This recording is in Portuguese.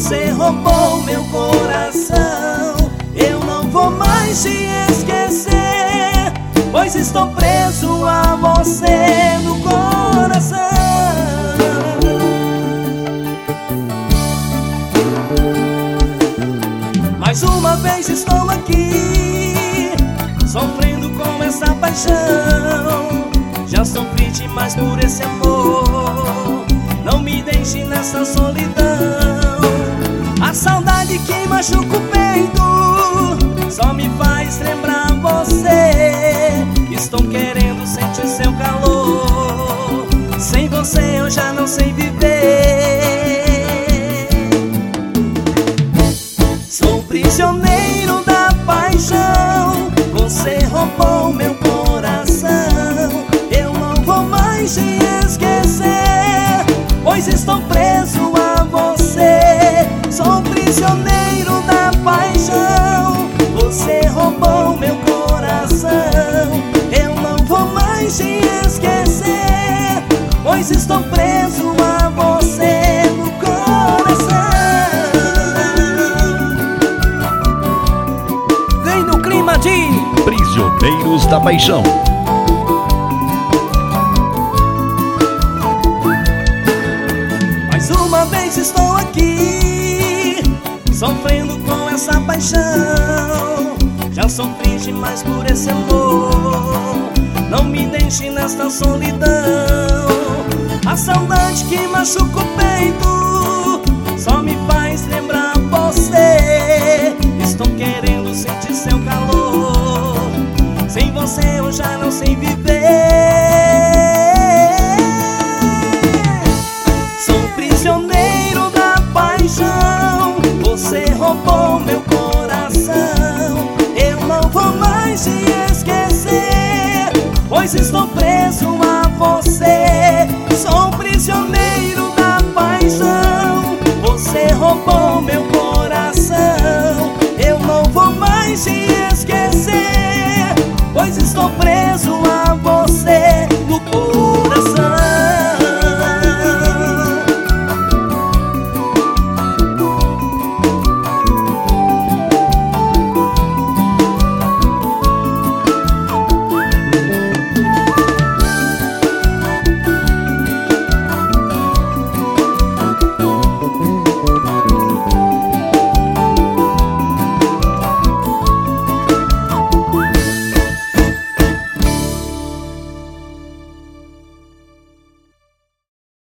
Você roubou meu coração. Eu não vou mais te esquecer, pois estou preso a você no coração. Mais uma vez estou aqui, sofrendo com essa paixão. Já sofri demais por esse amor, não me deixe nessa solidão. A saudade que machuca o peito só me faz lembrar você. Estou querendo sentir seu calor, sem você eu já não sei viver. Sou prisioneiro da paixão, você roubou meu coração. Eu não vou mais te esquecer, pois estou preso a você. Sou prisioneiro da paixão, você roubou meu coração. Eu não vou mais te esquecer, pois estou preso a você no coração. Vem no clima de Prisioneiros da Paixão. Mais uma vez estou aqui, sofrendo com essa paixão. Já sofri demais por esse amor, não me deixe nesta solidão. A saudade que machuca o peito só me faz lembrar você. Estou querendo sentir seu calor, sem você eu já não sei viver. Sou prisioneiro da paixão, você roubou meu coração. Eu não vou mais te esquecer, pois estou preso a você. Sou prisioneiro da paixão, você roubou meu coração. Eu não vou mais te esquecer, pois estou preso a